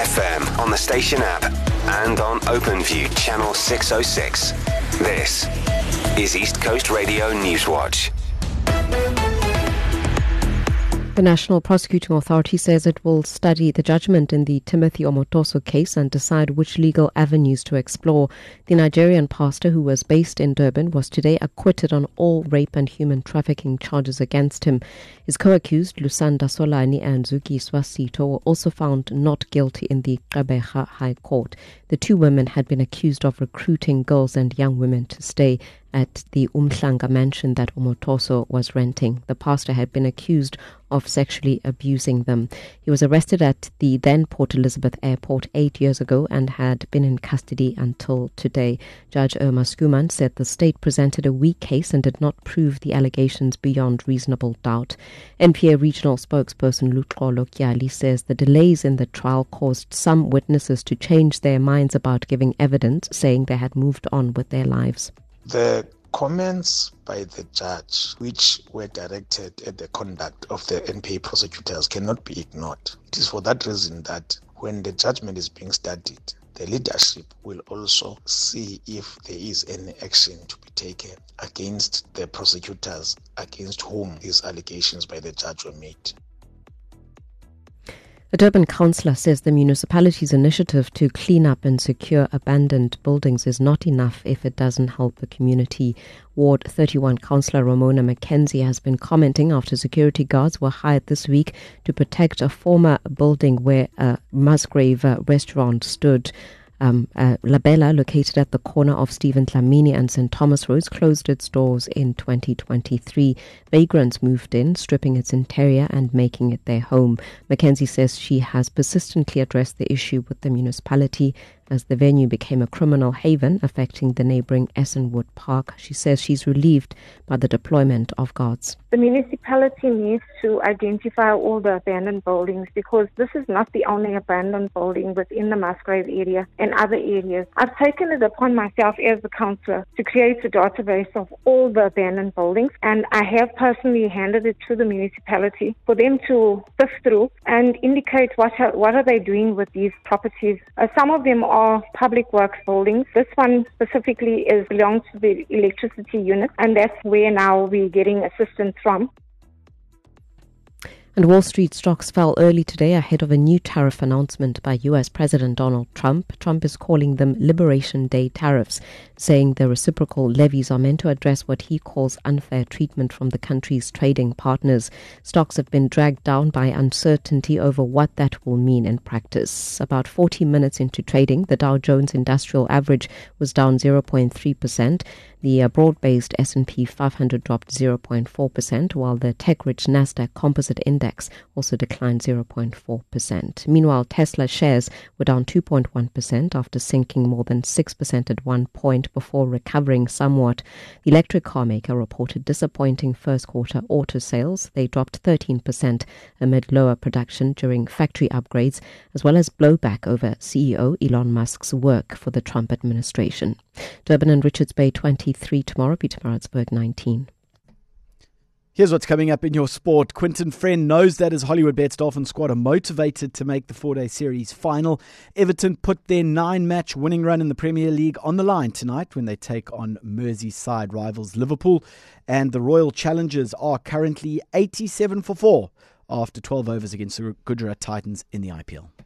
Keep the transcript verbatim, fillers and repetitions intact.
F M, on the station app, and on OpenView Channel six oh six. This is East Coast Radio Newswatch. The National Prosecuting Authority says it will study the judgment in the Timothy Omotoso case and decide which legal avenues to explore. The Nigerian pastor, who was based in Durban, was today acquitted on all rape and human trafficking charges against him. His co-accused, Lusanda Solani and Zuki Swasito, were also found not guilty in the Gqeberha High Court. The two women had been accused of recruiting girls and young women to stay at the Umhlanga mansion that Omotoso was renting. The pastor had been accused of sexually abusing them. He was arrested at the then Port Elizabeth airport eight years ago and had been in custody until today. Judge Irma Skuman said the state presented a weak case and did not prove the allegations beyond reasonable doubt. N P A regional spokesperson Luxolo Kyali says the delays in the trial caused some witnesses to change their minds about giving evidence, saying they had moved on with their lives. The comments by the judge, which were directed at the conduct of the N P A prosecutors, cannot be ignored. It is for that reason that when the judgment is being studied, the leadership will also see if there is any action to be taken against the prosecutors against whom these allegations by the judge were made. A Durban councillor says the municipality's initiative to clean up and secure abandoned buildings is not enough if it doesn't help the community. Ward thirty-one councillor Ramona McKenzie has been commenting after security guards were hired this week to protect a former building where a Musgrave uh, restaurant stood. Um, uh, La Bella, located at the corner of Stephen Dlamini and Saint Thomas Roads, closed its doors in twenty twenty-three. Vagrants moved in, stripping its interior and making it their home. Mackenzie says she has persistently addressed the issue with the municipality as the venue became a criminal haven affecting the neighbouring Essenwood Park. She says she's relieved by the deployment of guards. The municipality needs to identify all the abandoned buildings because this is not the only abandoned building within the Musgrave area and other areas. I've taken it upon myself as a councillor to create a database of all the abandoned buildings, and I have personally handed it to the municipality for them to sift through and indicate what are, what are they doing with these properties. Uh, some of them are public works buildings. This one specifically is belongs to the electricity unit, and that's where now we're getting assistance from. And Wall Street stocks fell early today ahead of a new tariff announcement by U S President Donald Trump. Trump is calling them Liberation Day tariffs, saying the reciprocal levies are meant to address what he calls unfair treatment from the country's trading partners. Stocks have been dragged down by uncertainty over what that will mean in practice. About forty minutes into trading, the Dow Jones Industrial Average was down zero point three percent. The uh, broad-based S and P five hundred dropped zero point four percent, while the tech-rich Nasdaq Composite Index also declined zero point four percent. Meanwhile, Tesla shares were down two point one percent after sinking more than six percent at one point before recovering somewhat. The electric car maker reported disappointing first-quarter auto sales. They dropped thirteen percent amid lower production during factory upgrades, as well as blowback over C E O Elon Musk's work for the Trump administration. Durban and Richards Bay twenty-three tomorrow, Pietermaritzburg nineteen. Here's what's coming up in your sport. Quinton Friend knows that his Hollywood Bets Dolphin squad are motivated to make the four-day series final. Everton put their nine-match winning run in the Premier League on the line tonight when they take on Merseyside rivals Liverpool. And the Royal Challengers are currently eighty-seven for four after twelve overs against the Gujarat Titans in the I P L.